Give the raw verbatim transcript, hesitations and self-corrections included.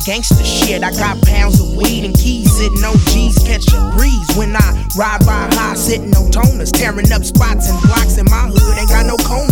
gangster shit. I got pounds of weed and keys, sitting on G's, catch a breeze when I ride by high, sitting on toners, tearing up spots and blocks in my hood. Ain't got no corner.